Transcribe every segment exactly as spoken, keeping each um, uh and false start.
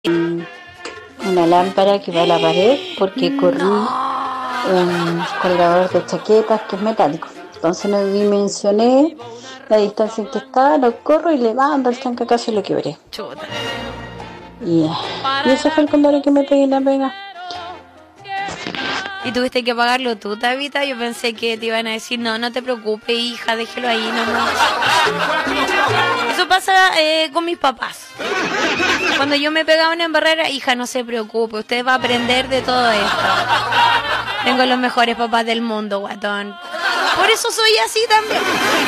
una lámpara que va a la pared porque corrí no. un colgador de chaquetas que es metálico. Entonces no dimensioné la distancia en que estaba, lo corro y le mando el chancacazo y lo quebré. Chuta. Y, y ese fue el colgador que me pegué en la pega. ¿Y tuviste que pagarlo tú, Tabita? Yo pensé que te iban a decir, no, no te preocupes, hija, déjelo ahí nomás. Eso pasa eh, con mis papás. Cuando yo me pegaba una embarrera, hija, no se preocupe, usted va a aprender de todo esto. Tengo los mejores papás del mundo, guatón. Por eso soy así también.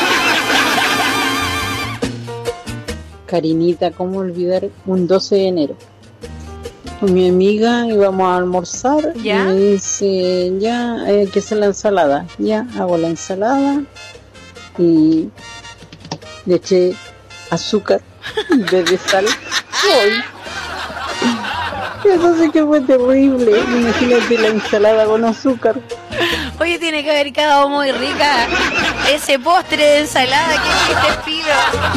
Karinita, ¿cómo olvidar un doce de enero? Con mi amiga íbamos a almorzar. ¿Ya? Y me dice, ya, hay que hacer la ensalada. Ya, hago la ensalada y le eché azúcar en vez de sal. ¡Ay! Eso sí que fue terrible. Imagínate la ensalada con azúcar. Oye, tiene que haber quedado muy rica ese postre de ensalada que hiciste, Piro.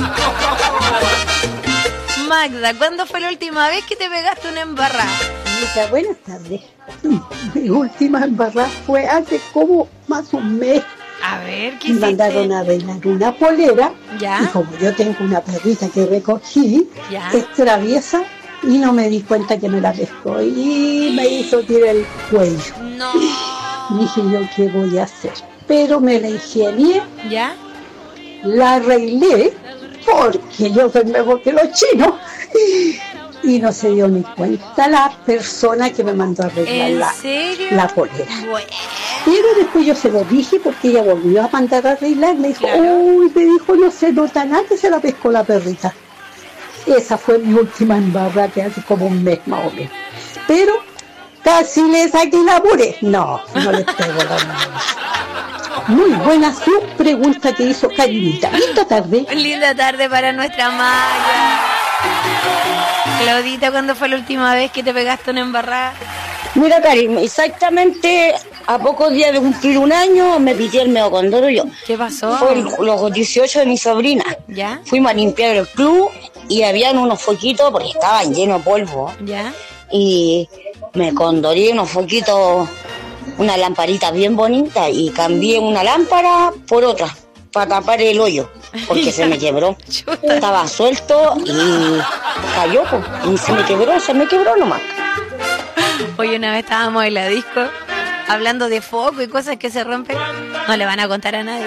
Magda, ¿cuándo fue la última vez que te pegaste una embarrada? Amiga, buenas tardes. Mi última embarrada fue hace como más un mes. A ver, ¿qué me hiciste? Mandaron a arreglar una polera. ¿Ya? Y como yo tengo una perrita que recogí, ¿Ya? es traviesa y no me di cuenta que me la pescó y me hizo tirar el cuello. No. Y dije yo, ¿qué voy a hacer? Pero me la ingenié. ¿Ya? La arreglé porque yo soy mejor que los chinos. Y no se dio ni cuenta la persona que me mandó a arreglar ¿En la, serio? la polera. Bueno. Pero después yo se lo dije porque ella volvió a mandar a arreglar. Me dijo, Claro. uy, me dijo, no se nota nada que se la pescó la perrita. Esa fue mi última embarrada que hace como un mes más o menos. Pero casi le saqué la puré. No, no le pego la mano. Muy buena su pregunta que hizo Karinita. Linda tarde. Linda tarde para nuestra Maya. Claudita, ¿cuándo fue la última vez que te pegaste una embarrada? Mira, Karim, exactamente a pocos días de cumplir un año me pité el meocondoro yo. ¿Qué pasó? Fue el- los dieciocho de mi sobrina. ¿Ya? Fuimos a limpiar el club y habían unos foquitos porque estaban llenos de polvo. ¿Ya? Y me condoré unos foquitos, una lamparita bien bonita y cambié una lámpara por otra para tapar el hoyo porque se me quebró. Chuta. Estaba suelto y cayó po, y se me quebró, se me quebró nomás. Hoy una vez estábamos en la disco hablando de foco y cosas que se rompen. No le van a contar a nadie.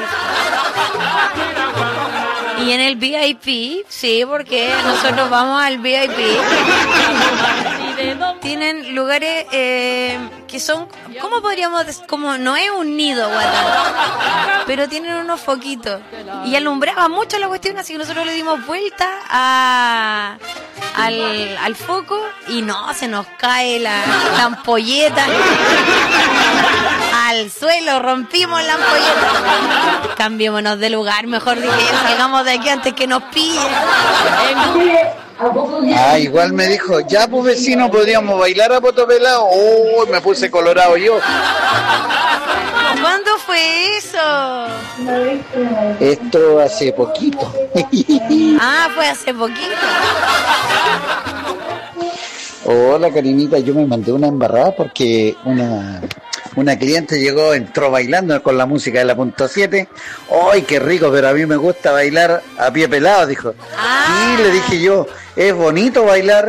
Y en el V I P, sí, porque nosotros vamos al V I P. Tienen lugares eh, que son, ¿cómo podríamos decir? Como no es un nido, guata, pero tienen unos foquitos. Y alumbraba mucho la cuestión, así que nosotros le dimos vuelta a, al, al foco y no, se nos cae la, la ampolleta al suelo, rompimos la ampolleta. Cambiémonos de lugar, mejor dije, salgamos de aquí antes que nos pillen. Ah, igual me dijo, ya pues vecino, podríamos bailar a poto pelado. Oh, me puse colorado yo. ¿Cuándo fue eso? Esto hace poquito. Ah, fue hace poquito. Hola, Karinita, yo me mandé una embarrada porque una una cliente llegó, entró bailando con la música de la punto siete. ¡Ay, qué rico! Pero a mí me gusta bailar a pie pelado, dijo. Ah. Y le dije yo, es bonito bailar